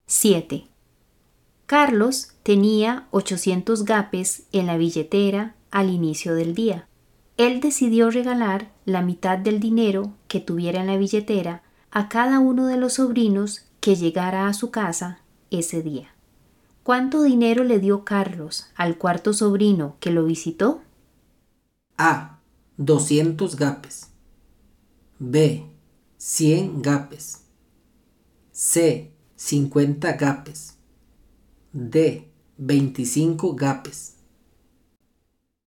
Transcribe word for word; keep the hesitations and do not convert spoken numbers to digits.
siete. Carlos tenía ochocientos gapes en la billetera al inicio del día. Él decidió regalar la mitad del dinero que tuviera en la billetera a cada uno de los sobrinos que llegara a su casa ese día. ¿Cuánto dinero le dio Carlos al cuarto sobrino que lo visitó? A. doscientos gapes. B. cien gapes. C. cincuenta gapes. D. veinticinco gapes.